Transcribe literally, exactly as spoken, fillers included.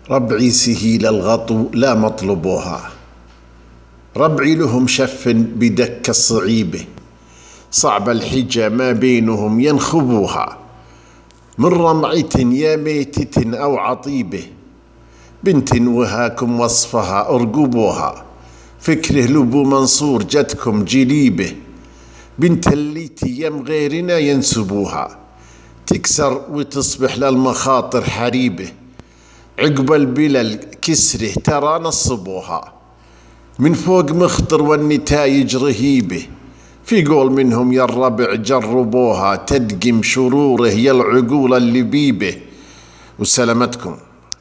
ربعي سهيل الغطو لا مطلبوها، ربعي لهم شف بدك الصعيبة، صعب الحجة ما بينهم ينخبوها، من رمعة يا ميتة أو عطيبة، بنت وهاكم وصفها ارقبوها، فكره لبو منصور جدكم جليبه، بنت الليتي يم غيرنا ينسبوها، تكسر وتصبح للمخاطر حريبه، عقب البلل كسره ترى نصبوها، من فوق مخطر والنتايج رهيبه، في قول منهم يا الربع جربوها، تدقم شروره يا العقول اللبيبه. وسلامتكم.